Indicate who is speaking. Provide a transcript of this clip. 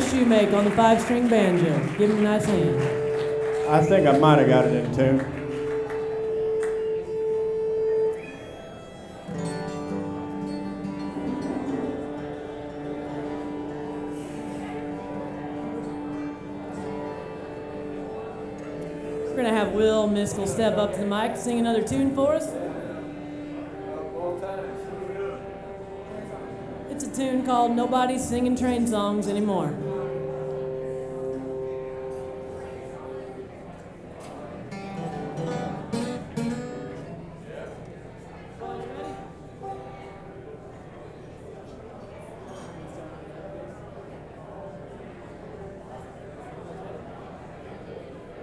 Speaker 1: Shoemake on the 5-string banjo. Give him a nice hand.
Speaker 2: I think I might have got it in tune.
Speaker 1: We're going to have Will Miskell step up to the mic and sing another tune for us. It's a tune called Nobody's Singing Train Songs Anymore.